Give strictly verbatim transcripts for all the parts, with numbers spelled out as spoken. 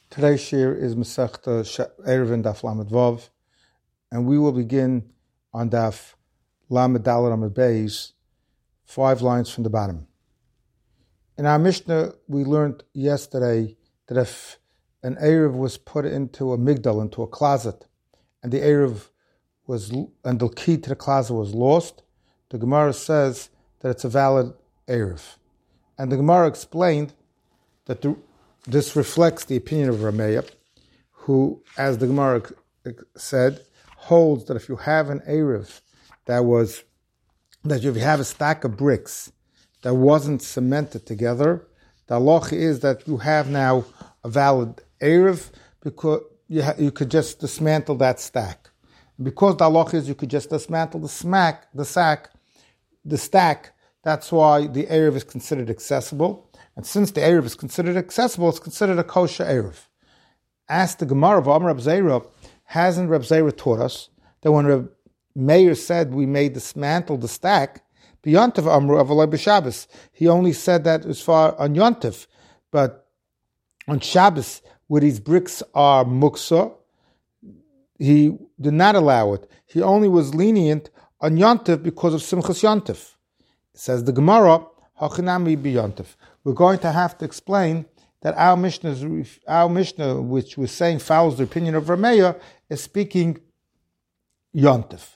Today's shir is Masechta Eruvin Daf Lamed Vav, and we will begin on Daf Lamed Daled Amud Beis, five lines from the bottom. In our Mishnah, we learned yesterday that if an Eruv was put into a migdal, into a closet, and the Eruv was, and the key to the closet was lost, the Gemara says that it's a valid Eruv. And the Gemara explained that the This reflects the opinion of Rameya, who, as the Gemara said, holds that if you have an Eruv that was, that if you have a stack of bricks that wasn't cemented together, the halacha is that you have now a valid Eruv because you, ha- you could just dismantle that stack. And because the halacha is you could just dismantle the smack, the sack, the stack, that's why the Eruv is considered accessible. And since the Eruv is considered accessible, it's considered a kosher Eruv. As the Gemara of Amar Reb Zera, hasn't Reb Zera taught us that when Reb Meir said we may dismantle the stack, b'yontif Amru avaloi b'Shabbos, he only said that as far on Yontif, but on Shabbos, where these bricks are muksa, he did not allow it. He only was lenient on Yontif because of Simchas Yontif. Says the Gemara, hachinami b'Yontif. We're going to have to explain that our Mishnah, our Mishnah, which we're saying follows the opinion of Rameya, is speaking Yontif.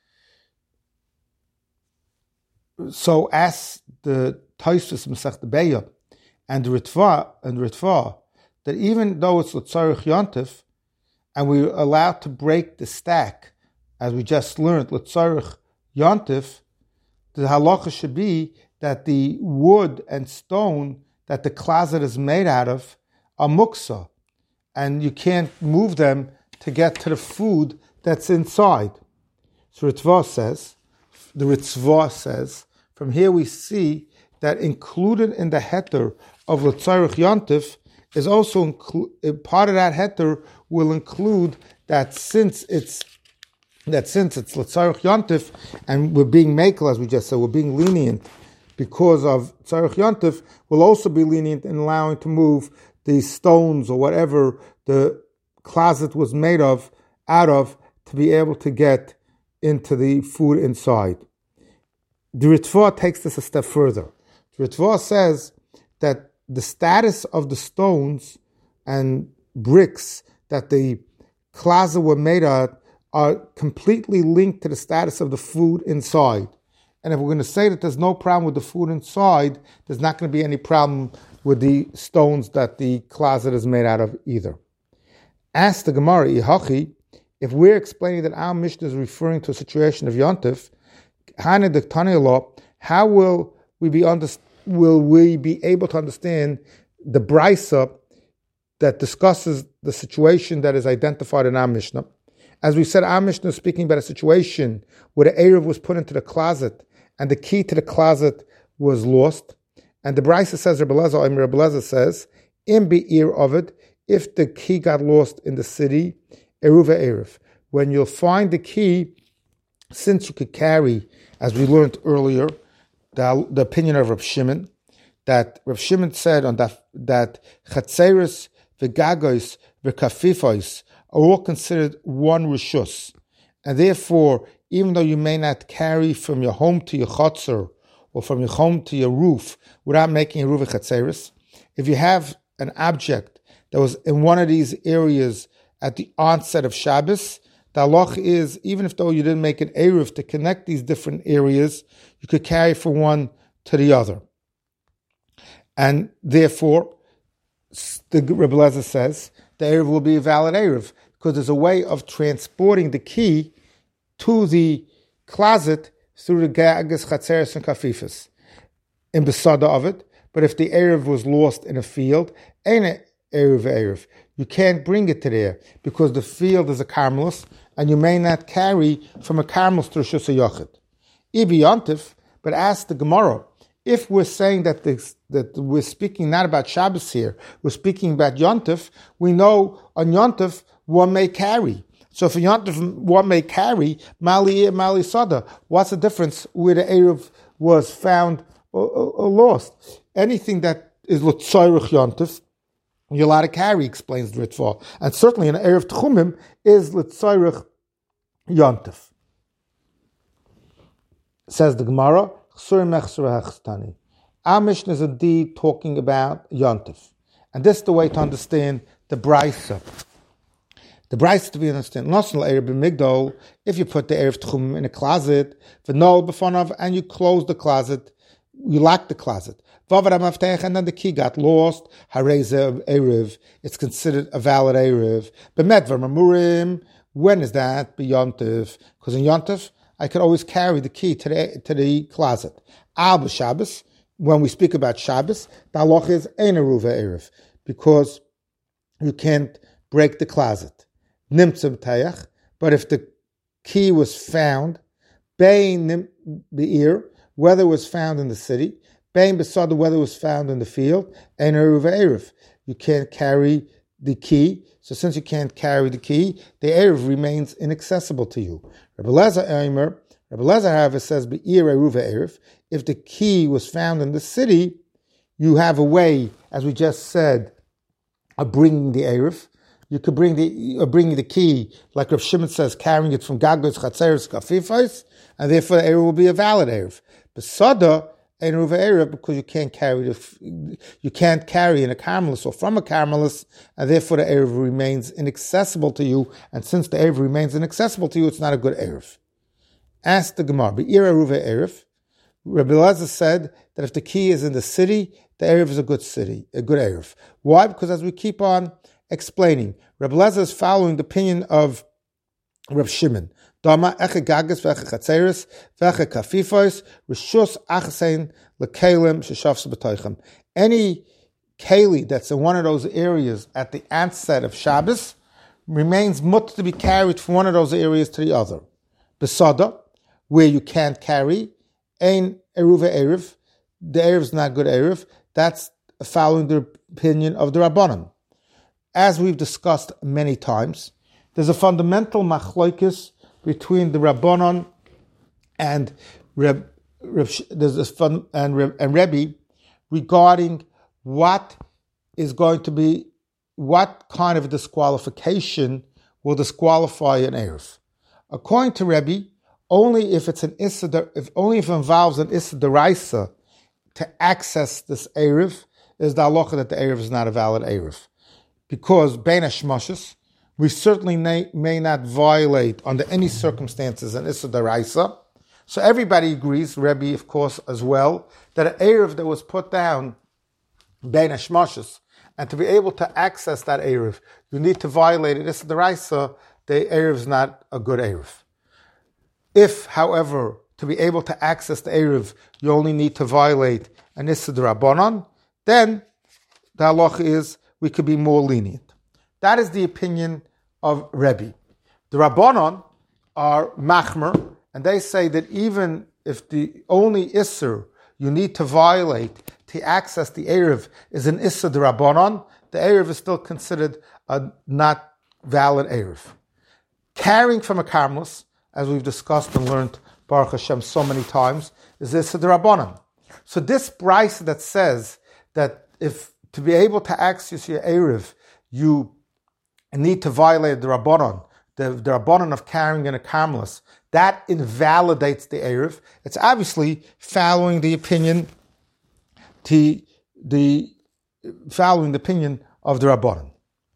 So, as the Tosfos Masechta Beya and the Ritva and Ritva, that even though it's L'tzarich Yontif, and we're allowed to break the stack, as we just learned, L'tzarich Yontif, the halacha should be that the wood and stone that the closet is made out of are muksa, and you can't move them to get to the food that's inside. So Ritva says, the Ritva says, from here we see that included in the heter of L'tzarich Yontif is also inclu- part of that heter will include that since it's that since it's L'tzarich Yontif and we're being makel, as we just said, we're being lenient because of Tzarich Yontif, will also be lenient in allowing to move the stones or whatever the closet was made of, out of, to be able to get into the food inside. The Ritva takes this a step further. The Ritva says that the status of the stones and bricks that the closet were made of are completely linked to the status of the food inside. And if we're going to say that there's no problem with the food inside, there's not going to be any problem with the stones that the closet is made out of either. Ask the Gemara, Ihachi, if we're explaining that our Mishnah is referring to a situation of Yontif, how will we be under, will we be able to understand the Brisa that discusses the situation that is identified in our Mishnah? As we said, our Mishnah is speaking about a situation where the Eruv was put into the closet and the key to the closet was lost. And the Brisa says, Rebbe Lezer, Rebbe Lezer says, in be'ir of it, if the key got lost in the city, Eruva Eruv. When you'll find the key, since you could carry, as we learned earlier, the, the opinion of Rav Shimon, that Rav Shimon said on that, that Chatzeris, V'gagos, V'kafifos are all considered one rishus. And therefore, even though you may not carry from your home to your chotzer or from your home to your roof without making a roof chatzeris, if you have an object that was in one of these areas at the onset of Shabbos, the halach is, even if though you didn't make an eruv to connect these different areas, you could carry from one to the other. And therefore, the Rebbe Lezer says, the eruv will be a valid eruv, because there's a way of transporting the key to the closet through the gagas, chatzeres, and kafifas in besada of it. But if the eruv was lost in a field, ain't a eruv eruv. You can't bring it to there because the field is a karmelis, and you may not carry from a karmelis to a shus yochid. Ibi yontif, but ask the Gemara, if we're saying that this, that we're speaking not about Shabbos here, we're speaking about yontif, we know on yontif one may carry. So if a yontif one may carry, mali mali sada, what's the difference where the eruv was found or, or, or lost? Anything that is l'tzayrich yontif, you're allowed to carry, explains the Ritva. And certainly an Erev Tchumim is L'tzairich Yontif. Says the Gemara, our Mishnah is indeed talking about Yontif. And this is the way to understand the Brisa. The Brisa to be understood. If you put the Erev Tchumim in a closet, and you close the closet, you lock the closet, and then the key got lost, Erev, it's considered a valid Erev. When is that? B'Yontif. Because in Yontif, I could always carry the key to the, to the closet. Al b'Shabbos, when we speak about Shabbos, the halacha is ein eruva erev, because you can't break the closet. Nimtzim tayach, but if the key was found, bein be'ir, whether it was found in the city, bein b'sada, whether it was found in the field, ein eruva erev. You can't carry the key. So since you can't carry the key, the erev remains inaccessible to you. Rabbi Lezer Eimer, Rabbi Lezer, however, says be'ir eruva erev. If the key was found in the city, you have a way, as we just said, of bringing the erev. You could bring the uh, bringing the key, like Rav Shimon says, carrying it from Gagos, Chatzeres, Kafifos, and therefore the erev will be a valid erev. Besada ein eruva erev, because you can't carry the, you can't carry in a carmelist or from a carmelist, and therefore the erev remains inaccessible to you. And since the erev remains inaccessible to you, it's not a good erev. Ask the Gemara, be'ir eruva erev. Rabbi Elazar said that if the key is in the city, the erev is a good city, a good erev. Why? Because as we keep on explaining, Rabbi Elazar is following the opinion of Rav Shimon. Dama eche gagas veche chatzeres veche kafifos rishus achsein lekelim sheshafs b'toichem. Any keli that's in one of those areas at the onset of Shabbos remains mut to be carried from one of those areas to the other. Besada, where you can't carry, ein eruva erev, the erev is not good erev. That's following the opinion of the Rabbanon. As we've discussed many times, there's a fundamental machlokes between the Rabbanon and Reb, Reb, there's a fun, and, Reb, and Rebbe regarding what is going to be, what kind of disqualification will disqualify an erev. According to Rebbe, only if it's an issa, if only if it involves an issa deraisa to access this erev, is the halacha that the erev is not a valid erev. Because bein hashmashos, we certainly may, may not violate under any circumstances an issa deraisa. So everybody agrees, Rebbe of course as well, that an erev that was put down bein hashmashos, and to be able to access that erev, you need to violate it. Issa deraisa, the erev is not a good erev. If, however, to be able to access the erev, you only need to violate an issa d'Rabbanan, then the halacha is we could be more lenient. That is the opinion of Rebbe. The Rabbanon are machmer, and they say that even if the only isser you need to violate to access the erev is an issa d'Rabbanan, the erev is still considered a not valid erev. Carrying from a carmelist, as we've discussed and learned Baruch Hashem so many times, is this the Rabbanan. So this brisa that says that if to be able to access your erev, you need to violate the Rabbanan, the, the Rabbanan of carrying in a carmelist, that invalidates the erev. It's obviously following the opinion, to the following the opinion of the Rabbanan.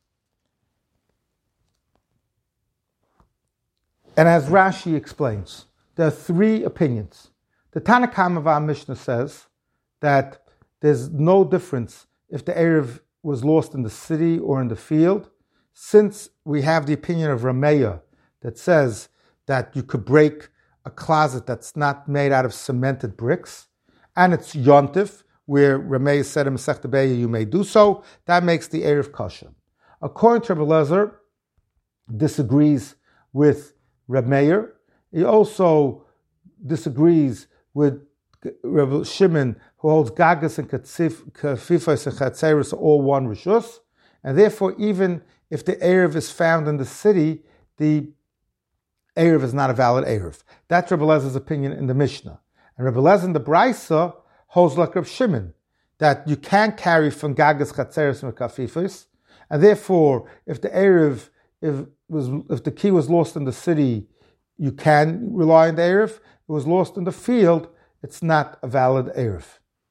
And as Rashi explains, there are three opinions. The Tanna Kama of our Mishnah says that there's no difference if the erev was lost in the city or in the field, since we have the opinion of Rameya that says that you could break a closet that's not made out of cemented bricks, and it's Yontif, where Rameya said in Masechta Beya you may do so, that makes the erev kosher. According to Rabbi Elazar, disagrees with Reb Meir. He also disagrees with Reb Shimon, who holds Gagas and Kafifos and Chatzeres are all one Rishus, and therefore even if the erev is found in the city, the erev is not a valid erev. That's Reb Elazar's opinion in the Mishnah. And Reb Elazar in the Brisa holds like Reb Shimon, that you can't carry from Gagas Chatzeres Mekafifis, and therefore, if the Erev, if was if the key was lost in the city, you can rely on the Erev. If it was lost in the field, it's not a valid Erev.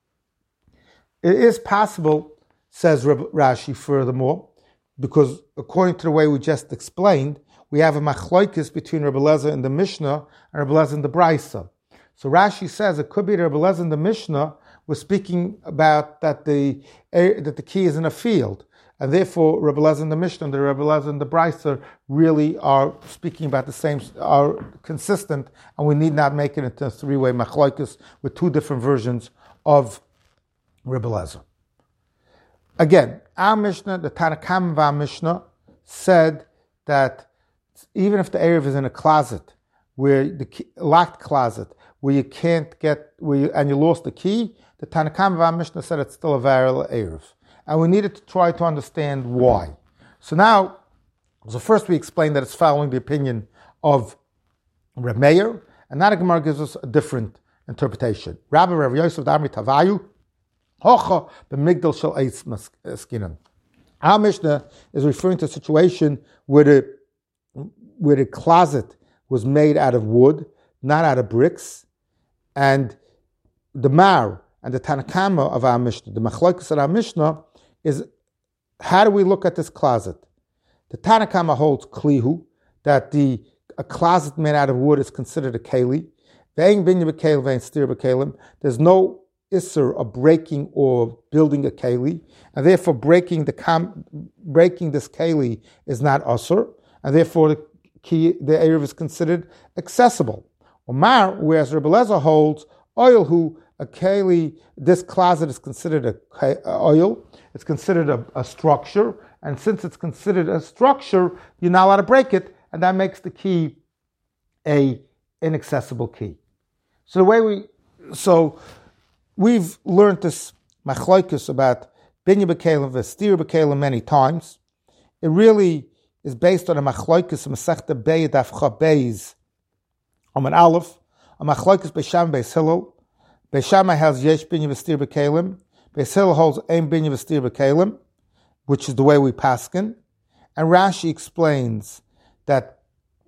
It is possible, says Rashi furthermore, because according to the way we just explained, we have a machlokes between Rebbe Lezer in the Mishnah and Rebbe Lezer in the Brisa. So Rashi says it could be that Rebbe Lezer in the Mishnah was speaking about that the that the key is in a field, and therefore Rebbe Lezer in the Mishnah and the Rebbe Lezer in the Brisa really are speaking about the same, are consistent, and we need not make it into a three-way machlokes with two different versions of Rebbe Lezer. Again, our Mishnah, the Tanna Kamma of our Mishnah, said that even if the Erev is in a closet, where the key, locked closet, where you can't get, where you, and you lost the key, the Tanna Kamma of our Mishnah said it's still a valid Erev. And we needed to try to understand why. So now, so first we explained that it's following the opinion of Reb Meir, and now the Gemara gives us a different interpretation. Rabbi Rav Yosef Damri Tavayu, Hocha b'migdal shel eitz skinan. Our Mishnah is referring to a situation where the where the closet was made out of wood, not out of bricks, and the Mar and the Tanna Kamma of our Mishnah, the machlokes of our Mishnah, is how do we look at this closet? The Tanna Kamma holds klihu, that the a closet made out of wood is considered a keli. Ve'ein binya b'kelim, ve'ein stir b'kelim. There's no isser of breaking or building a keli, and therefore breaking the kam, breaking this keli is not usser, and therefore the key, the Erev is considered accessible. Omar, whereas Rebbe Lezer holds oil, who a keli, this closet is considered a oil, it's considered a, a structure, and since it's considered a structure, you're not allowed to break it, and that makes the key a inaccessible key. So the way we, so we've learned this machlokes about binya b'kelim v'stir b'kelim many times. It really is based on a machlokes Masechta Beis Daf Chaf Beis Amud Aleph, a machlokes Beis Shammai Beis Hillel. Beis Shammai has yesh binya v'stir b'kelim. Beis Hillel holds ein binya v'stir b'kelim, which is the way we paskin. And Rashi explains that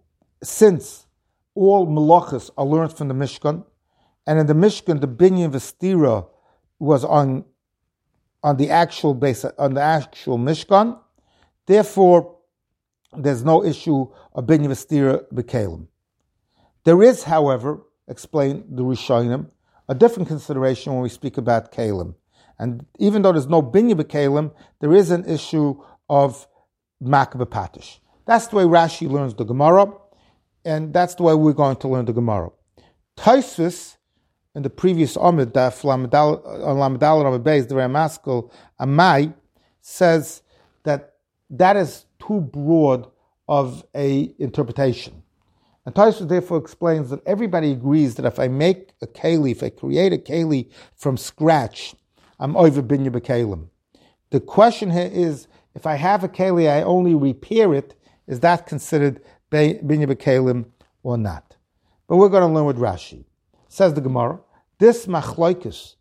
since all malachas are learned from the Mishkan, and in the Mishkan the binya v'stira was on on the actual base on the actual Mishkan, therefore there's no issue of binya v'stira b'kelim. There is, however, explain the Rishonim, a different consideration when we speak about kelim. And even though there's no binya b'kelim, there is an issue of makah b'patish. That's the way Rashi learns the Gemara, and that's the way we're going to learn the Gemara. Tosfos, in the previous Amud, Daf Lamadal Amud Beis, the Ramaskal Amai, says that that is too broad of a interpretation. And Tosfos therefore explains that everybody agrees that if I make a keli, if I create a keli from scratch, I'm over binya b'kelim. The question here is, if I have a keli, I only repair it, is that considered binya b'kelim or not? But we're going to learn with Rashi. Says the Gemara, this machlokes,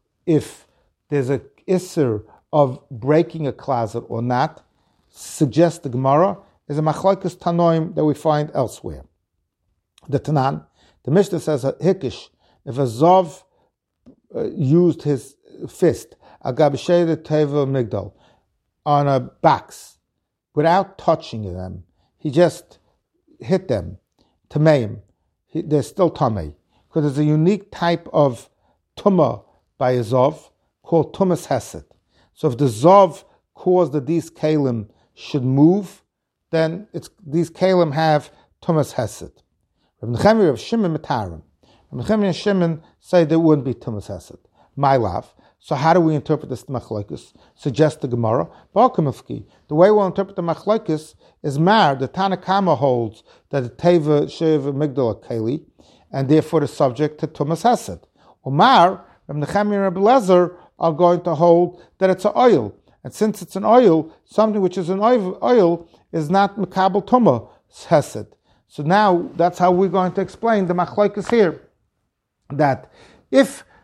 if there's a isser of breaking a closet or not, suggests the Gemara, is a machlokes tanoim that we find elsewhere. The Tanan, the Mishnah says a hikish, if a Zov uh, used his fist, a gabshay the teva migdal, on a box, without touching them, he just hit them, tameim, they're still tamei, because there's a unique type of tumah by a Zov called tumas hesed. So if the Zov caused that these kalim should move, then it's these kalim have tumas hesed. Rav Nechemia, Rav Shimon Matarim. Rav Nechemia and Shimon say there wouldn't be tumas hesed. My love. So how do we interpret this machlokes? Suggest the Gemara. The way we'll interpret the machlokes is mar. The Tanna Kamma holds that the teva sheva migdal keli, and therefore the subject to tumas hesed. Or mar, Rav Nechemia and Rebbe Lezer are going to hold that it's an oil, and since it's an oil, something which is an oil is not mekabel tumah hesed. So now that's how we're going to explain the machlokes here. That if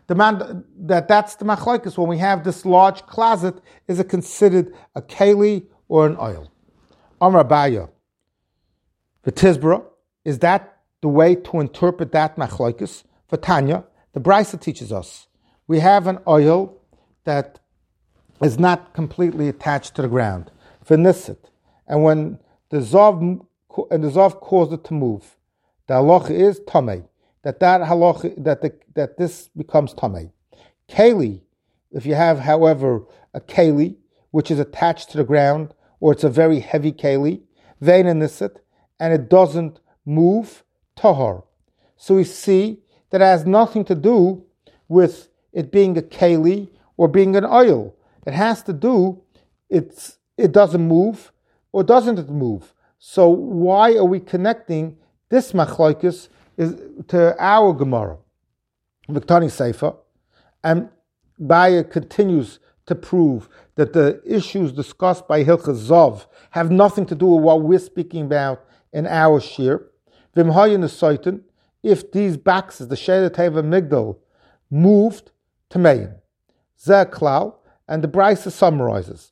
the man that that's the machlokes when we have this large closet. Is it considered a keli or an oil? Amar Abaya, the Tizbra, is that the way to interpret that machlokes? For Tanya, the Brisa teaches us we have an oil that is not completely attached to the ground. For Nisit, and when the Zav and the Zav caused it to move, the halacha is tamei. That that halacha that the, that this becomes tamei. Keli, if you have, however, a keli which is attached to the ground, or it's a very heavy keli, vein in Nisit, and it doesn't move, tahar. So we see that it has nothing to do with it being a keli or being an oil. It has to do, it's it doesn't move, or doesn't it move? So why are we connecting this machlokes is to our Gemara? Viktani Seifa, and Baya continues to prove that the issues discussed by Hilchas Zav have nothing to do with what we're speaking about in our shir. V'imhayin Nesaitin, if these boxes, the Sheda Teva Migdal, moved to Meyin. Zeh Klal, and the Brisa summarizes.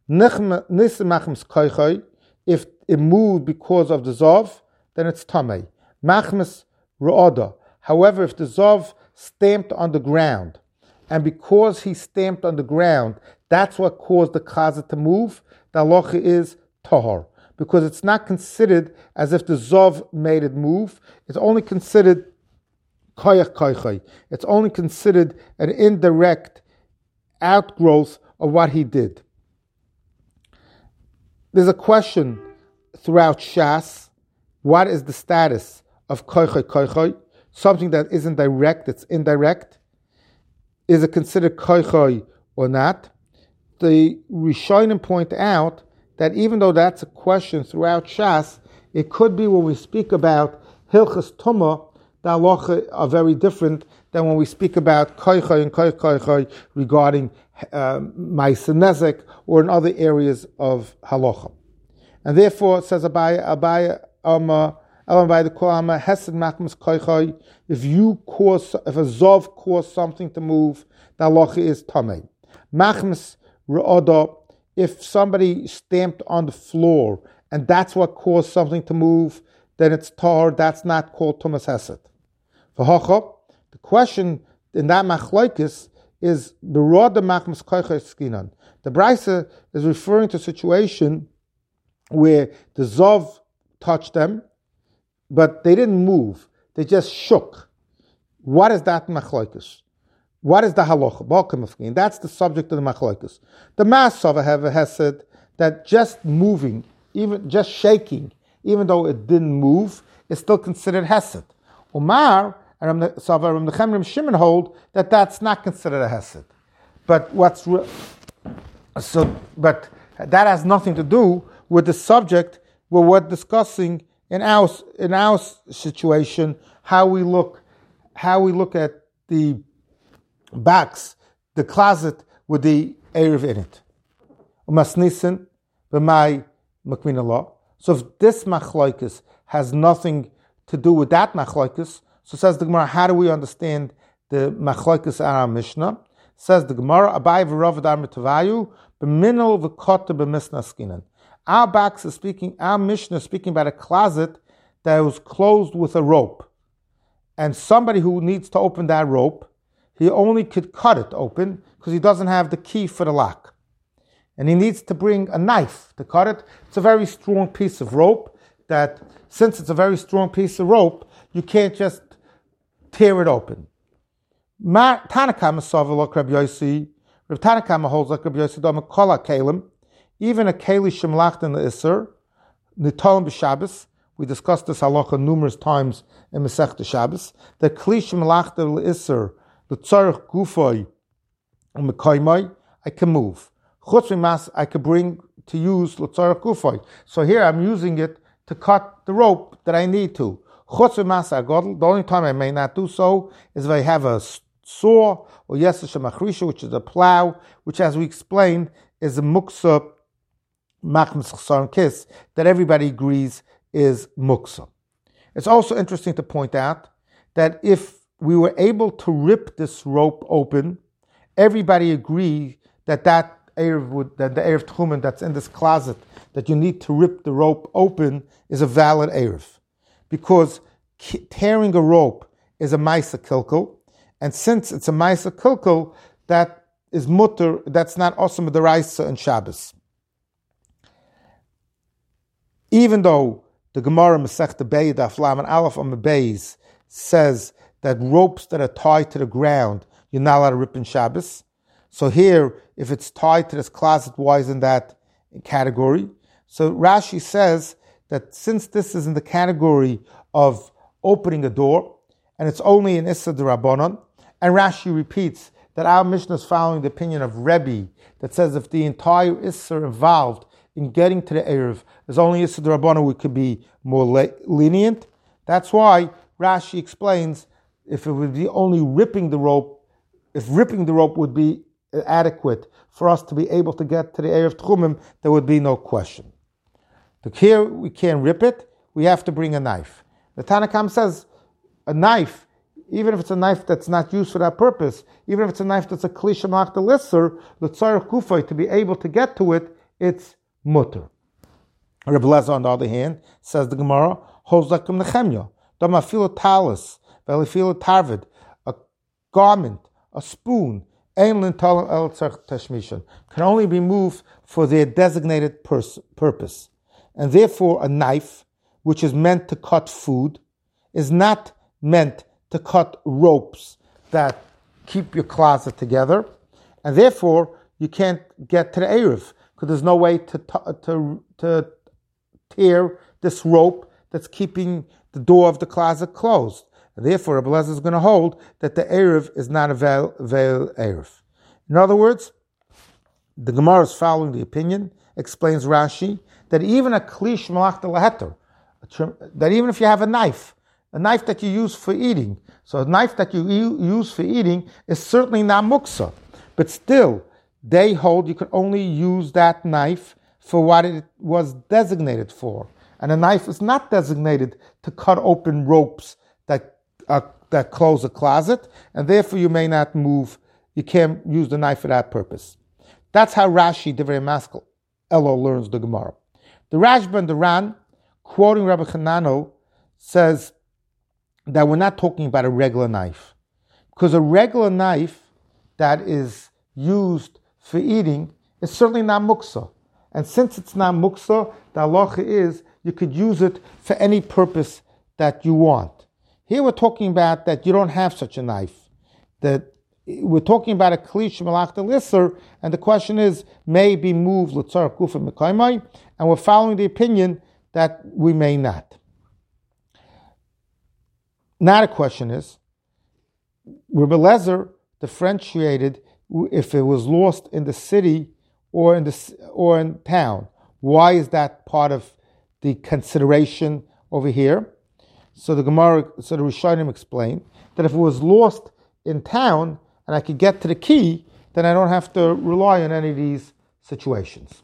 If it moved because of the Zav, then it's Tamei. Machmes Ra'ada. However, if the Zav stamped on the ground, and because he stamped on the ground, that's what caused the closet to move, the halacha is Tahar. Because it's not considered as if the Zav made it move, it's only considered Koyach Koychay. It's only considered an indirect outgrowth of what he did. There's a question throughout Shas, what is the status of koichay koichay, something that isn't direct, it's indirect? Is it considered koichay or not? The Rishonim point out that even though that's a question throughout Shas, it could be when we speak about Hilchas Tumah, the halacha are very different than when we speak about koichay and koichay regarding Ma'aseh Nezek or in other areas of halacha. And therefore, says Abaya, Abaya, Amma, Abaya the Koama, Hesed Machmas koichay, if you cause, if a Zav caused something to move, the halacha is Tamei. Machmas Ra'ada, if somebody stamped on the floor and that's what caused something to move, then it's tar, that's not called Tumas Hesed. For Hacha, the question in that machlokes is the Ra'ada Machmas koichay skinan. The Brisa is referring to a situation where the Zav touched them, but they didn't move, they just shook. What is that machlokes? What is the halacha? And that's the subject of the machlokes. The Masav has said that just moving, even just shaking, even though it didn't move, is still considered hesed. Umar and Savar and Ram Shimon hold that that's not considered a hesed. But what's re- so? But that has nothing to do with the subject where we're discussing in our in our situation how we look how we look at the box, the closet with the erev in it. Umasnisin b'may makmin Allah. So if this machlokes has nothing to do with that machlokes, so says the Gemara, how do we understand the machlokes in our Mishnah? Says the Gemara, Abai v'Rav Adar mitavayu b'minol v'kota b'misna skinan. Our box is speaking, our Mishnah is speaking about a closet that was closed with a rope. And somebody who needs to open that rope, he only could cut it open because he doesn't have the key for the lock. And he needs to bring a knife to cut it. It's a very strong piece of rope that, since it's a very strong piece of rope, you can't just tear it open. Tanakama Savalok Rabbi Yossi, Rav Tanakama holds like Rabbi Yossi, Dama Kola Kalim, even a Keli Shemlacht in the Isser, Nitolim b'Shabbos, we discussed this halacha numerous times in Masechta Shabbos, the Kli Shemlacht in the Isser, the Tzarech Gufay, and Mekoymai, I can move. Chutz Mimas, I can bring to use the Tzarech Gufay. So here I'm using it to cut the rope that I need to. Chutz Mimas Agodl, the only time I may not do so is if I have a saw, or Yesesh Machrisha, which is a plow, which as we explained is a muksa machmas chsar kiss, that everybody agrees is muksa. It's also interesting to point out that if we were able to rip this rope open, everybody agreed that that Erev would, that the Erev Tchumen that's in this closet, that you need to rip the rope open, is a valid Erev. Because tearing a rope is a Maisa Kilkel, and since it's a Maisa Kilkel, that is mutter, that's not Osam D'Oraisa and Shabbos. Even though the Gemara Masechta Beis Daf Lamed Aleph on the Beis says that ropes that are tied to the ground, you're not allowed to rip in Shabbos. So here, if it's tied to this closet, why isn't that category? So Rashi says that since this is in the category of opening a door, and it's only in Issa D'Rabbanan, and Rashi repeats that our Mishnah is following the opinion of Rebbe, that says if the entire Issa involved in getting to the Erev is only Issa D'Rabbanan, we could be more le- lenient. That's why Rashi explains if it would be only ripping the rope, if ripping the rope would be adequate for us to be able to get to the Erev Tchumim, there would be no question. But here we can't rip it, we have to bring a knife. The Tanna Kamma says a knife, even if it's a knife that's not used for that purpose, even if it's a knife that's a Kli Shemalach D'Lisser, l'tzarech gufay, to be able to get to it, it's mutter. Rebbe Lezer, on the other hand, says the Gemara, holds like a nechemya, dama filo talis, velifilo tarvid, a garment, a spoon, ein lintal el tzarech tashmishan, can only be moved for their designated pers- purpose. And therefore a knife, which is meant to cut food, is not meant to cut ropes that keep your closet together, and therefore you can't get to the Erev, because there's no way to, to, to tear this rope that's keeping the door of the closet closed. And therefore, Rebbe Lezer is going to hold that the Erev is not a veil, veil Erev. In other words, the Gemara is following the opinion, explains Rashi, that even a Kli Shemalach D'Leheter, that even if you have a knife, a knife that you use for eating, so a knife that you use for eating is certainly not muksa, but still, they hold you can only use that knife for what it was designated for. And a knife is not designated to cut open ropes that uh, that close a closet, and therefore you may not move, you can't use the knife for that purpose. That's how Rashi, Divrei Maskell, Elo, learns the Gemara. The Rashba and the Ran, quoting Rabbi Chanano, says that we're not talking about a regular knife. Because a regular knife that is used for eating is certainly not muksa. And since it's not muksa, the halacha is you could use it for any purpose that you want. Here we're talking about that you don't have such a knife. That we're talking about a Kli Shemalach D'Lisser, and the question is, may be moved l'tzarech gufay mekaymai, and we're following the opinion that we may not. Now the question is, Rebbe Lezer differentiated if it was lost in the city or in the or in town. Why is that part of the consideration over here? So the Gemara, so the Rishonim explain that if it was lost in town and I could get to the key, then I don't have to rely on any of these situations.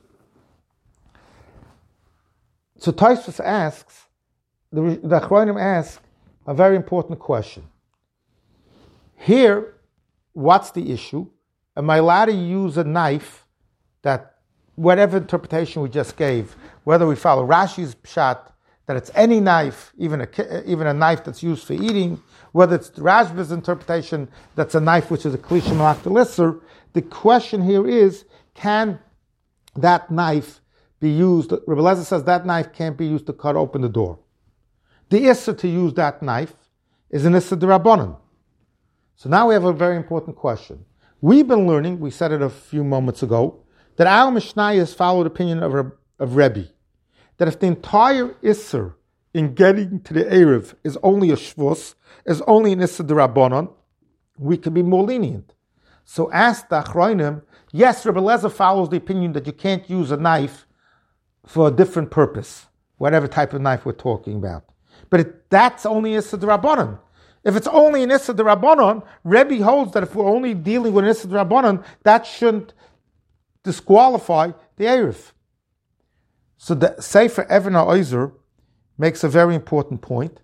So Tosfos asks, the the Achronim ask a very important question. Here, what's the issue? Am I allowed to use a knife that, whatever interpretation we just gave, whether we follow Rashi's pshat, that it's any knife, even a, even a knife that's used for eating, whether it's Rashba's interpretation, that's a knife which is a Kli Shemalach D'Lisser, the question here is, can that knife be used? Rebbe Lezer says that knife can't be used to cut open the door. The issa to use that knife is an issa d'Rabbanan. So now we have a very important question. We've been learning, we said it a few moments ago, that our Mishnayos followed the opinion of, of Rebbe, that if the entire Isser in getting to the Erev is only a Shvus, is only an Isser d'Rabbanan, we can be more lenient. So ask the Achronim, yes, Rebbe Lezer follows the opinion that you can't use a knife for a different purpose, whatever type of knife we're talking about. But it, that's only Isser d'Rabbanan. If it's only an Isser d'Rabbanan, Rebbe holds that if we're only dealing with an Isser d'Rabbanan, that shouldn't disqualify the Erev. So the Sefer Even HaOzer makes a very important point,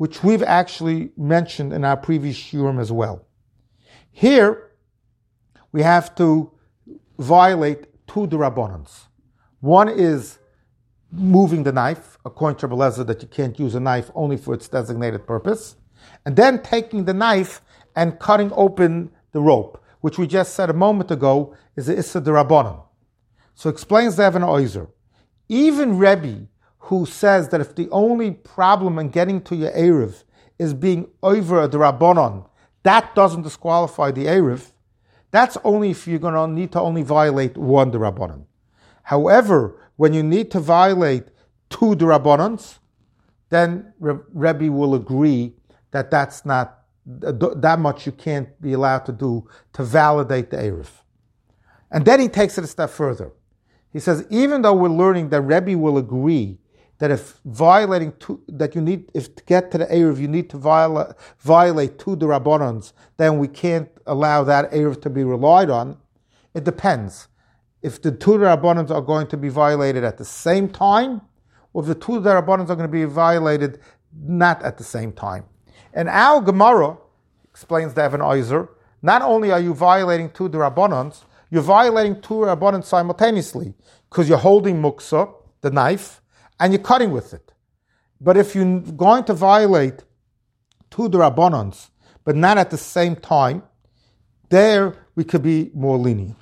which we've actually mentioned in our previous shiurim as well. Here, we have to violate two derabbanans. One is moving the knife, according to Rebbe Lezer, that you can't use a knife only for its designated purpose, and then taking the knife and cutting open the rope, which we just said a moment ago is the Issa derabbanan. So explains the Even Oizer. Even Rebbe, who says that if the only problem in getting to your Erev is being over a derabbanan, that doesn't disqualify the Erev, that's only if you're going to need to only violate one derabbanan. However, when you need to violate two derabbanans, then Rebbe will agree that that's not, that much you can't be allowed to do to validate the Erev. And then he takes it a step further. He says, even though we're learning that Rebbe will agree that if violating two, that you need, if to get to the Erev, you need to viola, violate two derabbanans, then we can't allow that Erev to be relied on. It depends. If the two derabbanans are going to be violated at the same time, or if the two derabbanans are going to be violated not at the same time. And our Gemara, explains the Even Oizer, not only are you violating two derabbanans, you're violating two derabbanans simultaneously, because you're holding muksa, the knife, and you're cutting with it. But if you're going to violate two derabbanans, but not at the same time, there we could be more lenient.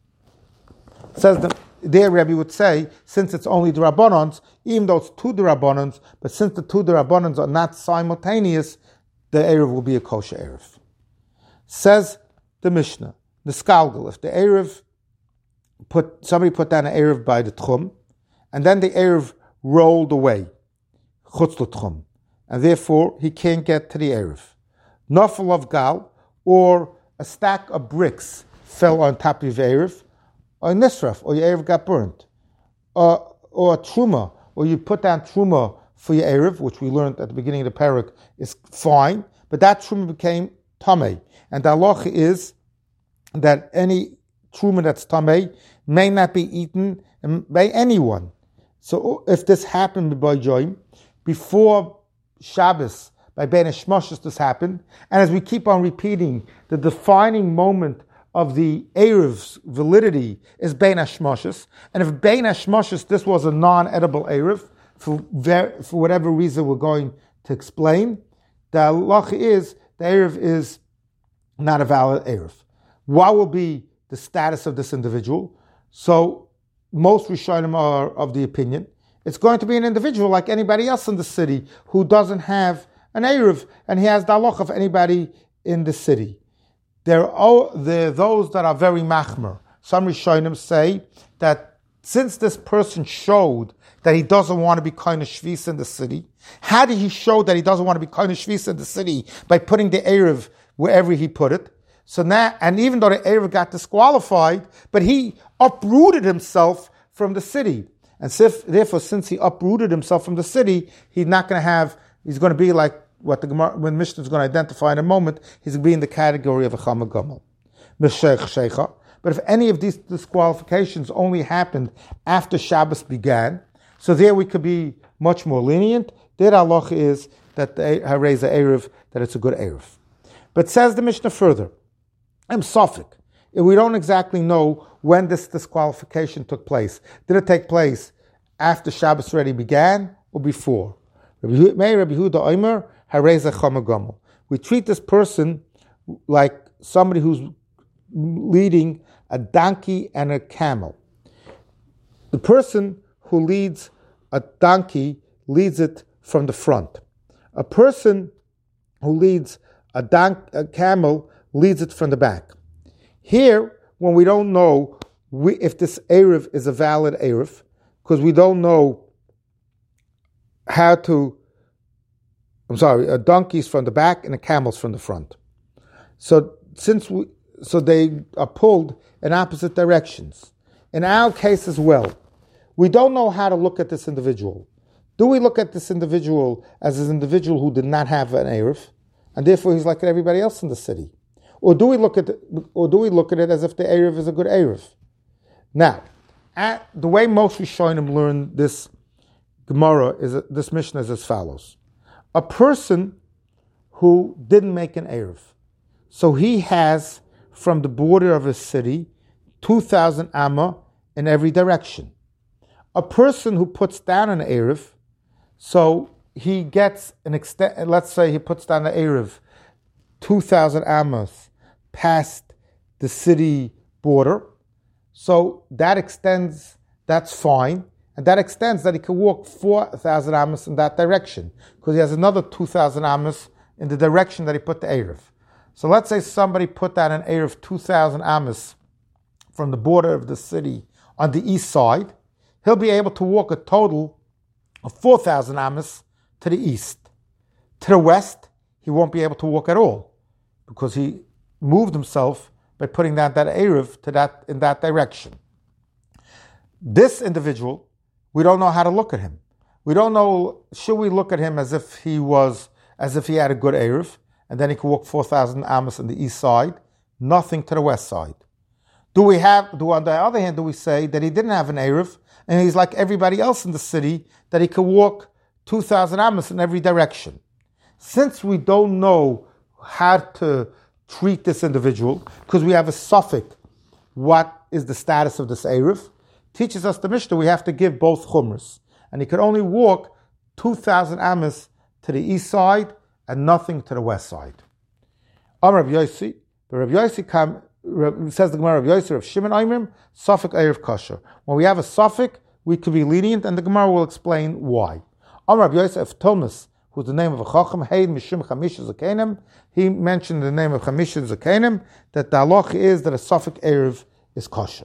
Says the, there Rebbe would say, since it's only derabbanans, even though it's two derabbanans, but since the two derabbanans are not simultaneous, the Erev will be a kosher Erev. Says the Mishnah, the Skalgal, if the Erev, put somebody put down an Erev by the Tchum, and then the Erev rolled away, chutz l'tchum, and therefore he can't get to the Erev. Nafel of gal, or a stack of bricks fell on top of your Erev, or nisraf, or your Erev got burnt, or, or a truma, or you put down truma for your Erev, which we learned at the beginning of the parak, is fine, but that truma became tamei, and the halacha is that any truma that's tamei may not be eaten by anyone. So if this happened by Joim, before Shabbos, by Ben Hashmoshes this happened, and as we keep on repeating, the defining moment of the Erev's validity is Ben Hashmoshes, and if Ben Hashmoshes, this was a non-edible Erev, for, ver- for whatever reason we're going to explain, the halacha is, the Erev is not a valid Erev. What will be the status of this individual? So, most Rishonim are of the opinion it's going to be an individual like anybody else in the city who doesn't have an Erev, and he has the halacha of anybody in the city. There are, there are those that are very machmer. Some Rishonim say that since this person showed that he doesn't want to be kind of shvis in the city, how did he show that he doesn't want to be kind of shvis in the city? By putting the Erev wherever he put it. So now, and even though the Erev got disqualified, but he uprooted himself from the city. And so if, therefore, since he uprooted himself from the city, he's not going to have, he's going to be like what the Gemara, when Mishnah is going to identify in a moment, he's going to be in the category of a Chama Gomel. But if any of these disqualifications only happened after Shabbos began, so there we could be much more lenient. Their halacha is that the Hareza Erev, that it's a good Erev. But says the Mishnah further, I'm Sophic. We don't exactly know when this disqualification took place. Did it take place after Shabbos already began or before? May Rabbi Yehuda Omer Hareza Chama Gomel. We treat this person like somebody who's leading a donkey and a camel. The person who leads a donkey leads it from the front. A person who leads a, don- a camel leads it from the back. Here, when we don't know we, if this Erev is a valid Erev, because we don't know how to, I'm sorry, a donkey's from the back and a camel's from the front. So since we, so they are pulled in opposite directions. In our case as well, we don't know how to look at this individual. Do we look at this individual as an individual who did not have an Erev, and therefore he's like everybody else in the city? Or do we look at it, or do we look at it as if the Erev is a good Erev? Now, at, the way most Rishonim learn this Gemara is this Mishnah is as follows: A person who didn't make an Erev. So he has, from the border of his city, two thousand amma in every direction. A person who puts down an Erev, so he gets an extent, let's say he puts down an Erev, two thousand ammas past the city border, so that extends, that's fine, and that extends that he can walk four thousand ammas in that direction, because he has another two thousand ammas in the direction that he put the Erev. So let's say somebody put down an Erev two thousand ammas from the border of the city on the east side, he'll be able to walk a total of four thousand ammas to the east. To the west, he won't be able to walk at all, because he moved himself by putting down that Erev to that in that direction. This individual, we don't know how to look at him. We don't know, should we look at him as if he was, as if he had a good Erev, and then he could walk four thousand ammas on the east side, nothing to the west side. Do we have, do on the other hand, do we say that he didn't have an Erev, and he's like everybody else in the city, that he could walk two thousand ammas in every direction? Since we don't know how to treat this individual, because we have a suffix, what is the status of this Erev, teaches us the Mishnah, we have to give both chumras. And he could only walk two thousand ammas to the east side and nothing to the west side. Amar Rav Yossi, Rav Yossi come, says the Gemara, Rav Yossi, Rav Shimon Oimrim, suffix Erev kosher. When we have a suffix, we could be lenient, and the Gemara will explain why. Amar Rav Yossi of Thomas, who's the name of a Chacham, Heid Mishum Chamisha Zakenim, he mentioned the name of Chamisha Zakenim, that the halach is that a suffix Erev is kosher.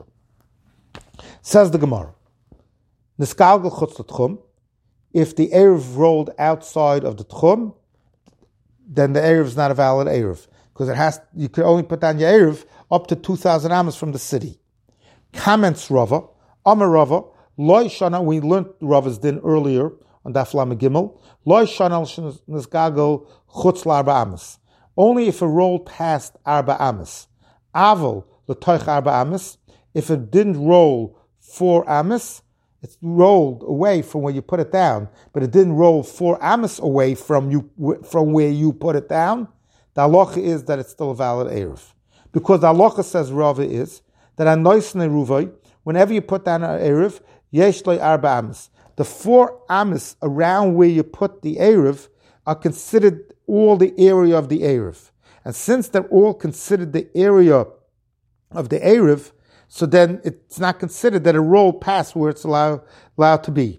Says the Gemara, Niskalgal Chutz L'Tchum, if the Erev rolled outside of the Tchum, then the Erev is not a valid Erev, because it has, you can only put down your Erev up to two thousand ammas from the city. Comments Rava, Amar Rava, Loi Shana, we learned Rava's din earlier on Daf Lamed Gimel, Loi Shana Nisgalgal Chutz L'Arba Ammas. Only if it rolled past Arba Ammas. Aval L'Toich Arba Ammas, if it didn't roll four Ammas, it's rolled away from where you put it down, but it didn't roll four ammas away from you from where you put it down, the halacha is that it's still a valid Erev. Because the halacha, says Rava, is that anois neruvai, whenever you put down an Erev, yesh lo arba ammas. The four ammas around where you put the Erev are considered all the area of the Erev. And since they're all considered the area of the Erev, so then it's not considered that it rolled past where it's allowed, allowed to be.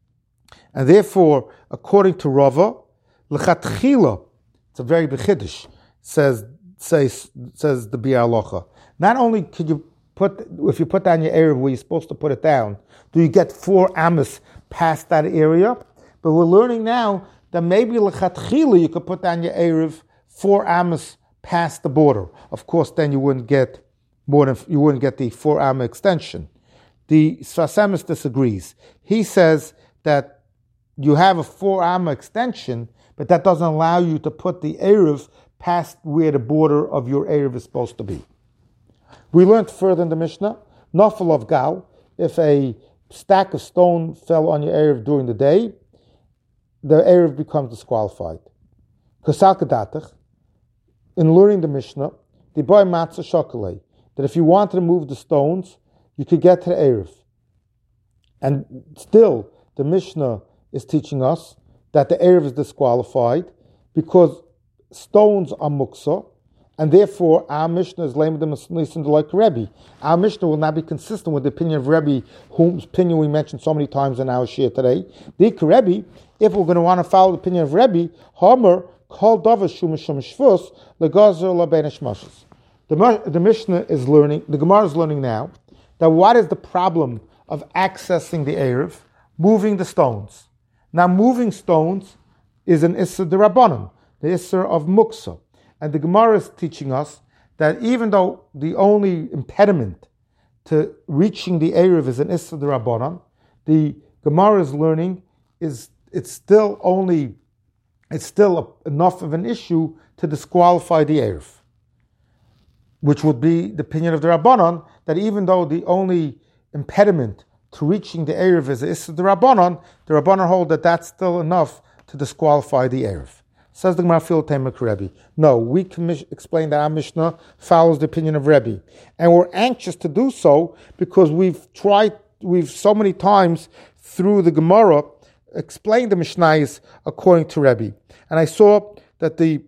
And therefore, according to Rava, l'chatchila, it's a very big chiddush, says, says, says the Biur Halacha. Not only could you put, if you put down your area where you're supposed to put it down, do you get four ammas past that area? But we're learning now that maybe l'chatchila you could put down your Erev four ammas past the border. Of course, then you wouldn't get more than, you wouldn't get the four amma extension. The Sfas Emes disagrees. He says that you have a four amma extension, but that doesn't allow you to put the Erev past where the border of your Erev is supposed to be. We learned further in the Mishnah, Nafal of Gal, if a stack of stone fell on your Erev during the day, the Erev becomes disqualified. Kasal Kedatach, in learning the Mishnah, the boy matzah shokolei, that if you wanted to move the stones, you could get to the Erev. And still, the Mishnah is teaching us that the Erev is disqualified because stones are muksa, and therefore our Mishnah is lamed them like Rebbe. Our Mishnah will not be consistent with the opinion of Rebbe, whose opinion we mentioned so many times in our shir today. The Rebbe, if we're going to want to follow the opinion of Rebbe, Homer, Kol Davar Shum Shum Shvus, Legazer Labein Shmashos. The, the Mishnah is learning, the Gemara is learning now, that what is the problem of accessing the Erev? Moving the stones. Now, moving stones is an Issur D'Rabbanan, the Issur of Muksa. And the Gemara is teaching us that even though the only impediment to reaching the Erev is an Issur D'Rabbanan, the Gemara is learning is it's still only, it's still a, enough of an issue to disqualify the Erev, which would be the opinion of the Rabbanon, that even though the only impediment to reaching the Erev is Issur D'Rabbanan, the Rabbanon hold that that's still enough to disqualify the Erev. Says the Gemara, Fil Temek Rebbe. No, we can explain that our Mishnah follows the opinion of Rebbe. And we're anxious to do so because we've tried, we've so many times through the Gemara explained the Mishnayos according to Rebbe. And I saw that the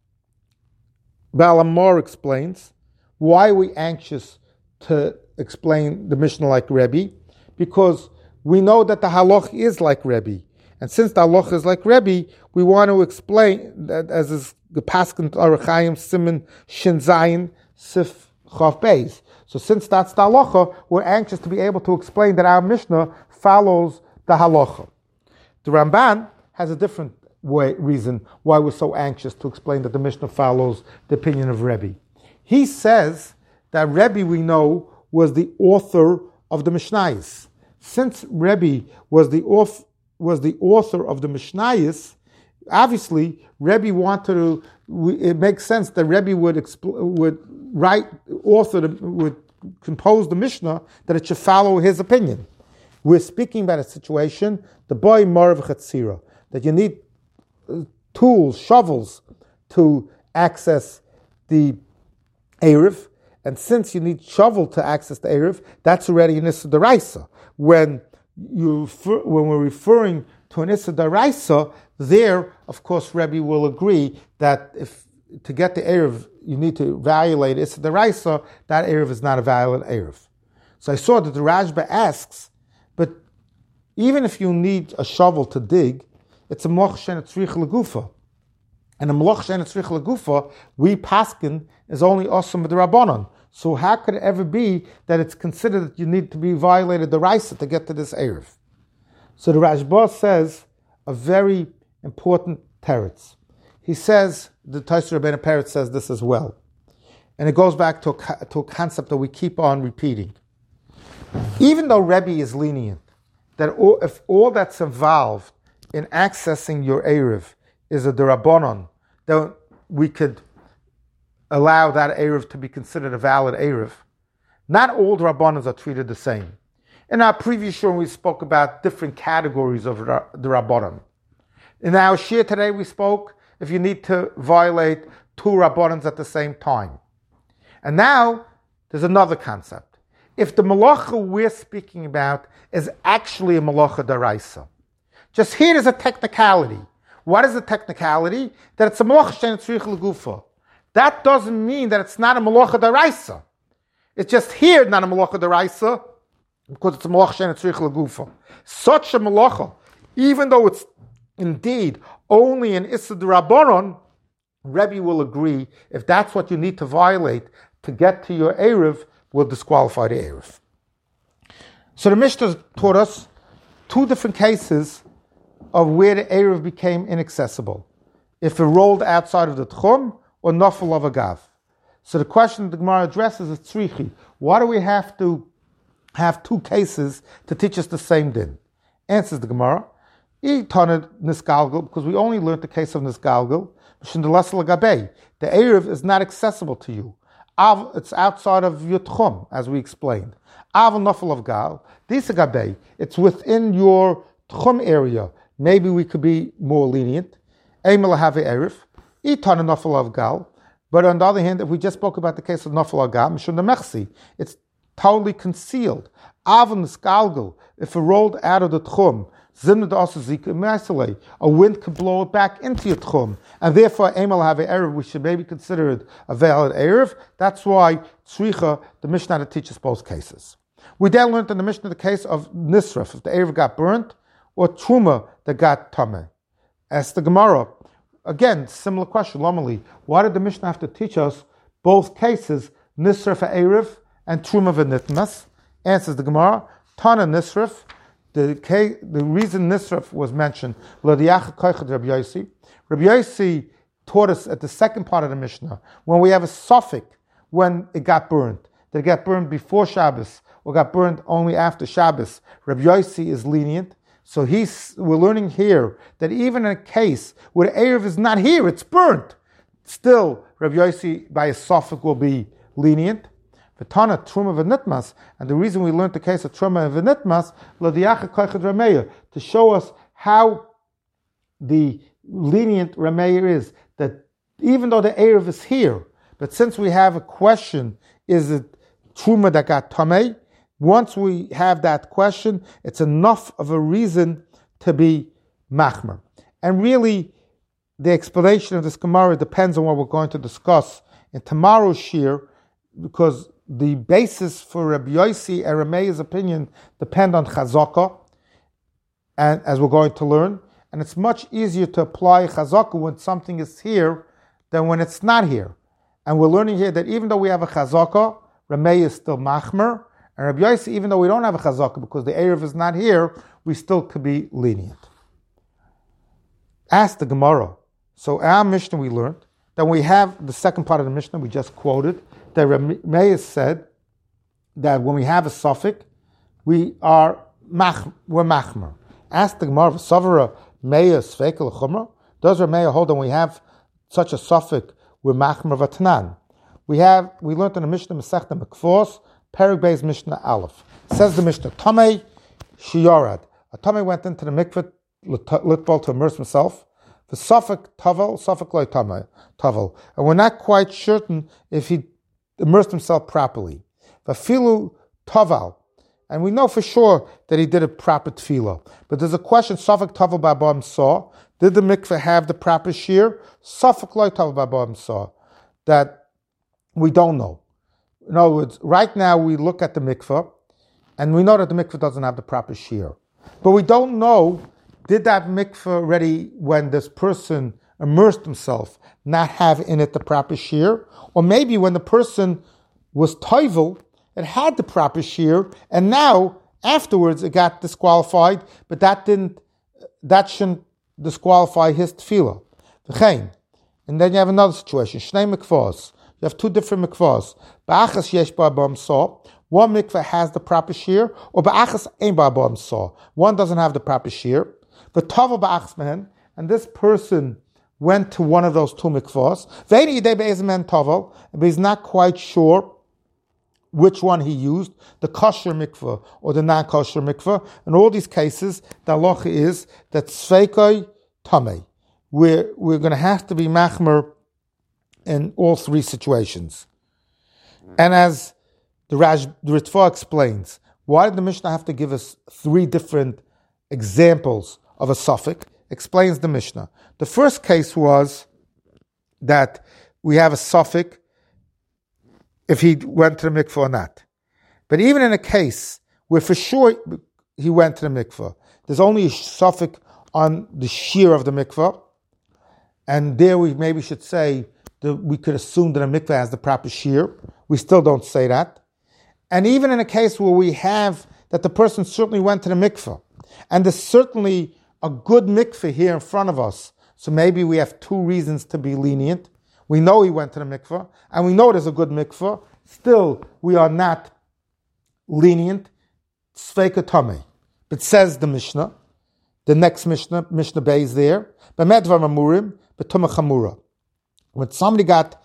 Baal Amor explains why are we anxious to explain the Mishnah like Rebbe, because we know that the halach is like Rebbe. And since the halach is like Rebbe, we want to explain that as is the Paskin Orach Chaim Siman Shin Zayin Sif Chav Beis. So since that's the halacha, we're anxious to be able to explain that our Mishnah follows the halacha. The Ramban has a different way, reason why we're so anxious to explain that the Mishnah follows the opinion of Rebbe. He says that Rebbe, we know, was the author of the Mishnayos. Since Rebbe was the author, was the author of the Mishnayos, obviously Rebbe wanted to. It makes sense that Rebbe would expl- would write, author, the, would compose the Mishnah that it should follow his opinion. We're speaking about a situation, the boy Marav Chatzira, that you need tools, shovels, to access the Erev. And since you need shovel to access the Erev, that's already an Issa D'Oraisa. When you refer, when we're referring to an Issa D'Oraisa, there, of course, Rebbe will agree that if to get the Erev, you need to violate Issa D'Oraisa, that Erev is not a valid Erev. So I saw that the Rashba asks, but even if you need a shovel to dig, it's a moch shen etzrich legufa. And a moch shen etzrich legufa, we paskin, is only awesome with the Rabbanon. So how could it ever be that it's considered that you need to be violated the Raisa to get to this Erev? So the Rashba says a very important teretz. He says, the Tosfos Rabbeinu Peretz says this as well. And it goes back to a, to a concept that we keep on repeating. Even though Rebbe is lenient, that all, if all that's involved in accessing your Erev is a D'Rabbanon, then we could allow that Erev to be considered a valid Erev. Not all D'Rabbanons are treated the same. In our previous show, we spoke about different categories of D'Rabbanon. In our shir today, we spoke if you need to violate two Rabbanons at the same time. And now, there's another concept. If the malacha we're speaking about is actually a malacha d'oraisa, just here is a technicality. What is the technicality? That it's a malacha she'en tzrich legufa. That doesn't mean that it's not a malacha d'oraisa. It's just here not a malacha d'oraisa because it's a malacha she'en tzrich legufa. Such a malacha, even though it's indeed only an issa d'Rabbanon, Rebbe will agree if that's what you need to violate to get to your Erev, will disqualify the Erev. So the Mishnah taught us two different cases of where the Erev became inaccessible. If it rolled outside of the Tchum or Nafal of a Gav. So the question the Gemara addresses is Tzrichi. Why do we have to have two cases to teach us the same din? Answers the Gemara. Because we only learned the case of Nisgalgal. The Erev is not accessible to you. It's outside of your Tchum, as we explained. Aval Nafal of Gal. Disagabei. It's within your Tchum area. Maybe we could be more lenient. Eimel have Erev. Itan Nafal of Gal. But on the other hand, if we just spoke about the case of Nafal of Gal, Mishun Mechsi, it's totally concealed. Aval Nisgalgal. If it rolled out of the Tchum, a wind could blow it back into your tchum, and therefore Eimal have an Erev, we should maybe consider it a valid Erev. That's why Tzricha, the Mishnah teaches both cases. We then learned in the Mishnah the case of Nisraf, if the Erev got burnt, or Truma that got Tameh. As the Gemara, again, similar question, Lomali, why did the Mishnah have to teach us both cases, Nisraf Erev and Truma v'Nitmas? Answers the Gemara, Tana Nisraf. The, the reason Nisraf was mentioned, Rabbi Yossi, Rabbi Yossi taught us at the second part of the Mishnah, when we have a suffix, when it got burned, did it get burned before Shabbos or got burned only after Shabbos? Rabbi Yossi is lenient, so he's, we're learning here that even in a case where the Erev is not here, it's burnt, still Rabbi Yossi by a suffix will be lenient. V'tana Truma v'Nitmas, and the reason we learned the case of Truma and v'Nitmas, to show us how the lenient Rameir is that even though the Erev is here, but since we have a question, is it Truma that got Tamei? Once we have that question, it's enough of a reason to be Machmer. And really, the explanation of this Gemara depends on what we're going to discuss in tomorrow's Shir, because the basis for Rabbi Yossi and Rameir's opinion depend on Chazaka, and as we're going to learn. And it's much easier to apply Chazaka when something is here than when it's not here. And we're learning here that even though we have a Chazaka, Rameir is still Machmer, and Rabbi Yossi, even though we don't have a Chazaka because the Erev is not here, we still could be lenient. Ask the Gemara. So our Mishnah we learned that we have the second part of the Mishnah we just quoted, that Rameir said that when we have a suffix, we are mach, we're Machmer. Ask the Gemara, Savara Meir Svekel Chumra. Does Rameir hold when we have such a suffix, we're Machmer Vatnan? We have we learned in the Mishnah Masechta Mekfos, Perek Beis Mishnah Aleph. Says the Mishnah, Tamei Shiyorad. A Tamei went into the mikveh litbal to immerse himself. The suffix tavel, suffix loy tamei tavel, and we're not quite certain if he immersed himself properly. Vafilu tavel, and we know for sure that he did a proper tefillah. But there's a question: suffix tavel babam saw. Did the mikveh have the proper shear? Suffix loy tavel babam saw. That we don't know. In other words, right now we look at the mikveh, and we know that the mikveh doesn't have the proper shear. But we don't know, did that mikveh already, when this person immersed himself, not have in it the proper shear? Or maybe when the person was toivel, it had the proper shear, and now, afterwards, it got disqualified, but that didn't, that shouldn't disqualify his tefillah. And then you have another situation, Shnei mikvahs. You have two different mikvahs. Ba'achas yesh ba'abam saw. One mikvah has the proper shear, or ba'achas ein ba'abam saw. One doesn't have the proper shear. But tavel ba'achas mehen, and this person went to one of those two mikvahs. Ve'eni yidei be'ezem men tavel, but he's not quite sure which one he used, the kosher mikvah or the non-kosher mikvah. In all these cases, the halacha is that tzveikai tamei. We're, we're going to have to be machmer in all three situations. And as the, Raj, the Ritva explains, why did the Mishnah have to give us three different examples of a suffix? Explains the Mishnah. The first case was that we have a suffix if he went to the mikveh or not. But even in a case where for sure he went to the mikveh, there's only a suffix on the shear of the mikveh, and there we maybe should say that we could assume that a mikveh has the proper shear. We still don't say that. And even in a case where we have that the person certainly went to the mikveh, and there's certainly a good mikveh here in front of us, so maybe we have two reasons to be lenient. We know he went to the mikveh, and we know there's a good mikveh. Still, we are not lenient. Tzveika tamei. But says the Mishnah, the next Mishnah, Mishnah Bay is there. B'medvar mamurim, b'tumah chamura. When somebody got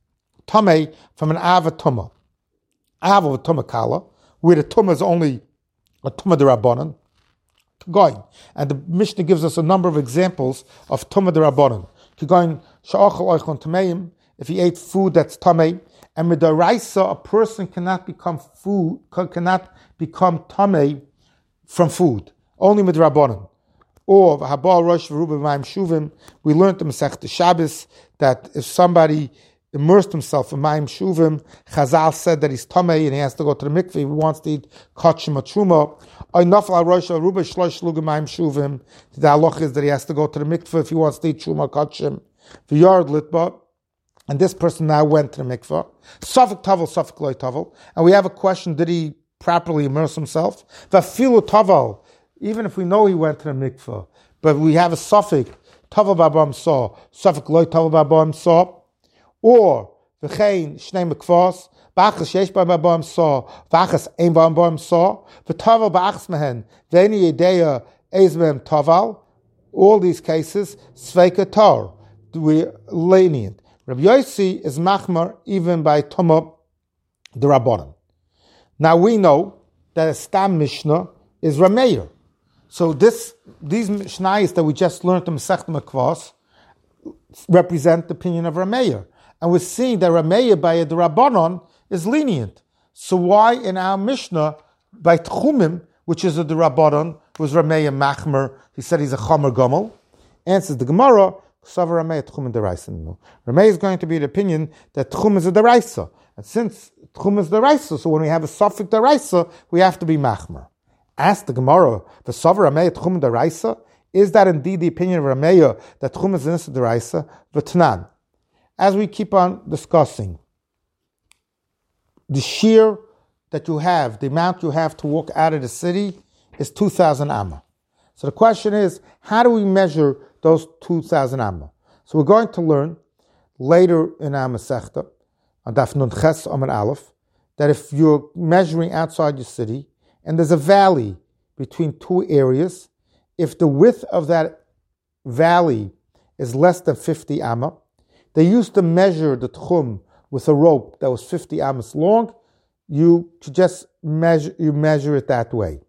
tamei from an ava tumah, ava of tumah kala, where the tumah is only a tumah derabanan, going. And the Mishnah gives us a number of examples of tumah derabanan. Going sha'achal oichon tameim, if he ate food that's tamei, and with the raisa, a person cannot become food, cannot become tamei from food, only with rabbanon. Or habal rosh v'ruba ma'im shuvim, we learned in Masechta Shabbos that if somebody immersed himself in ma'im shuvim, Chazal said that he's tamei and he has to go to the mikveh. He wants to eat kachim or truma. Or nafal rosh v'ruba shlosh shluga ma'im shuvim. The halach is that he has to go to the mikveh if he wants to eat truma kachim. V'yard litba. And this person now went to the mikveh. Safek tavel, safek loy tavel. And we have a question, did he properly immerse himself? Vafilu tavel, even if we know he went to the mikveh, but we have a safek, tavel babam saw, safek loy tavel babam saw, or v'chein shnei mikvahs, ba'achas yesh babam saw, v'achas ein babam saw, v'tavel ba'achas mehen, v'eni yedeya ezmem tavel, all these cases, sveika tar, we're lenient. Rabbi Yossi is machmar even by Tumah the Rabbanan. Now we know that a Stam Mishnah is Rameir. So this, these Mishnayos that we just learned in Masechet Makvos represent the opinion of Rameya. And we're seeing that Rameya by the Rabbanon is lenient. So why in our Mishnah, by Tchumim, which is a Rabbanon, was Rameya Machmer, he said he's a Chomer Gomel? Answers the Gemara, Savar Rameya Tchum Deraisa. Rameya is going to be the opinion that Tchum is a Deraisa. And since Tchum is Deraisa, so when we have a suffix Deraisa, we have to be Machmer. Ask the Gemara, the Savar Rameya Tchum Deraisa, is that indeed the opinion of Rameya that Tchum is Nisa Deraisa? V'tnan. As we keep on discussing, the shear that you have, the amount you have to walk out of the city is two thousand amma. So the question is, how do we measure those two thousand amma? So we're going to learn later in our Masechta, on Daf Nun Ches Amar Aleph, that if you're measuring outside your city and there's a valley between two areas, if the width of that valley is less than fifty amma, they used to measure the tchum with a rope that was fifty amas long. You could just measure, you measure it that way.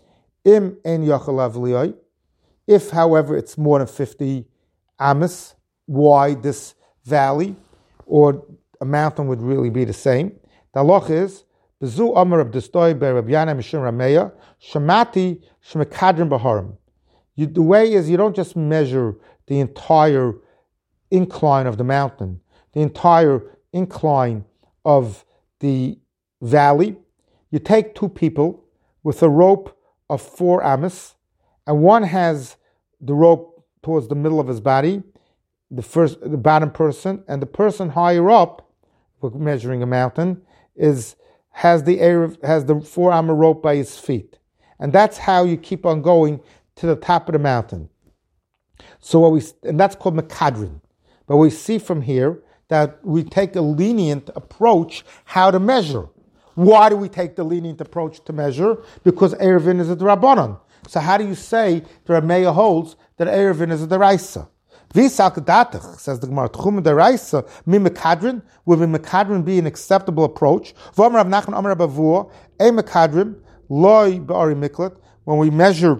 Im en yachalav liyai. If, however, it's more than fifty amas wide, this valley or a mountain would really be the same. The halach is bezu amar of destoy by Rabbi Yana Mishum Rameya shamati shmekadrim baharim. The way is you don't just measure the entire incline of the mountain, the entire incline of the valley. You take two people with a rope of four amas, and one has the rope towards the middle of his body, the first, the bottom person, and the person higher up, we're measuring a mountain, is has the air has the four amma rope by his feet, and that's how you keep on going to the top of the mountain. So what we and that's called Mekadrin. But we see from here that we take a lenient approach how to measure. Why do we take the lenient approach to measure? Because Erevin is a Drabanan. So how do you say the Rameya holds that Erevin is a Deraisa? V'salkadatach, says the Gemara, Tchum Deraisa, mi Mekadrin, will be Mekadrin be an acceptable approach? V'amar Rav Nachman Amar Bavur, a Mekadrin, loy ba'ari miklat, when we measure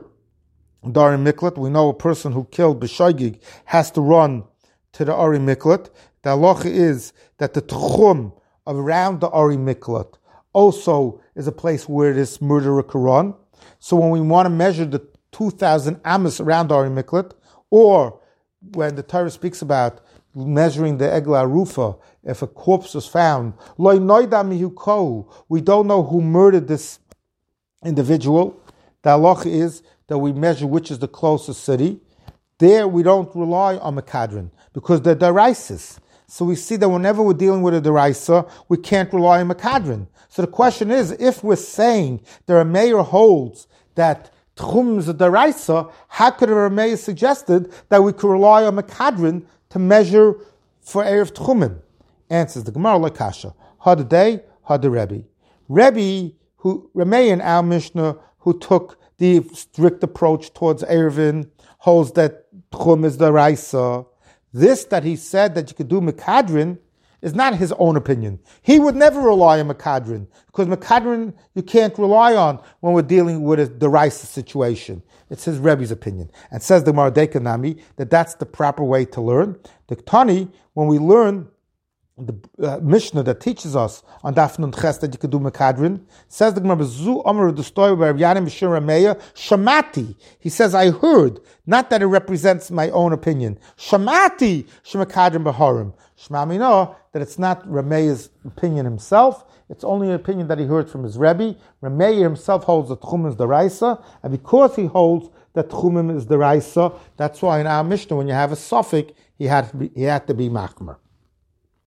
Dari Miklat, we know a person who killed B'shoigig has to run to the Ari Miklat. The halacha is that the Tchum around the Ari Miklat also is a place where this murderer could run. So when we want to measure the two thousand amas around Ari Miklat, or when the Torah speaks about measuring the Egla Rufa, if a corpse was found, Loi noida mihu kohu, we don't know who murdered this individual. The halacha is that we measure which is the closest city. There we don't rely on Mekadrin because they're deraisis. So we see that whenever we're dealing with a deraisa, we can't rely on Mekadrin. So the question is, if we're saying the Rameya holds that Tchum is a deraisa, how could a Rameya suggested that we could rely on Mekadrin to measure for Erev Tchumim? Answers the Gemara like Kasha. Had day, had Rebbe. Rebbe, who Rameya in our Mishnah, who took the strict approach towards Erevin, holds that Tchum is the Raisa. This that he said that you could do Mekadrin is not his own opinion. He would never rely on Mekadrin, because Mekadrin you can't rely on when we're dealing with a, the Raisa situation. It's his Rebbe's opinion. And says the Mardeka Nami that that's the proper way to learn. The Tani, when we learn the uh, Mishnah that teaches us on Daf Nun Ches that you could do Mekadrin, says the Gemara, Zu Amar the story by Rabbi Yana Mishum Rameya, Shamati. He says, I heard, not that it represents my own opinion. Shamati Shemekadrin Baharim. Shmamino, that it's not Rameya's opinion himself, it's only an opinion that he heard from his Rebbe. Rameya himself holds that Tchum is the Raisa, and because he holds that Tchumim is the Raisa, that's why in our Mishnah, when you have a suffix, he had to be, he had to be Machmer.